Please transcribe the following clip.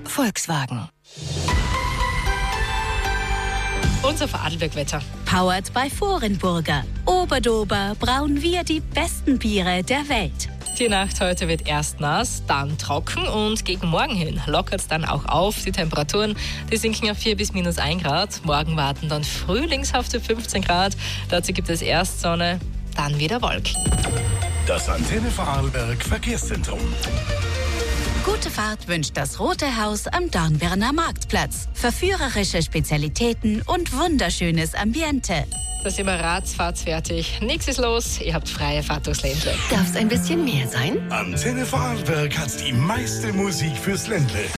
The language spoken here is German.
Volkswagen. Unser Vorarlberg-Wetter. Powered by Vorenburger. Oberdober brauen wir die besten Biere der Welt. Die Nacht heute wird erst nass, dann trocken und gegen morgen hin lockert es dann auch auf. Die Temperaturen, die sinken auf 4 bis -1 Grad. Morgen warten dann frühlingshafte 15 Grad. Dazu gibt es erst Sonne, dann wieder Wolken. Das Antenne Vorarlberg Verkehrszentrum. Gute Fahrt wünscht das Rote Haus am Dornbirner Marktplatz. Verführerische Spezialitäten und wunderschönes Ambiente. Da sind wir ratzfatz fertig. Nichts ist los, ihr habt freie Fahrt durchs Ländle. Darf es ein bisschen mehr sein? Antenne Vorarlberg hat die meiste Musik fürs Ländle.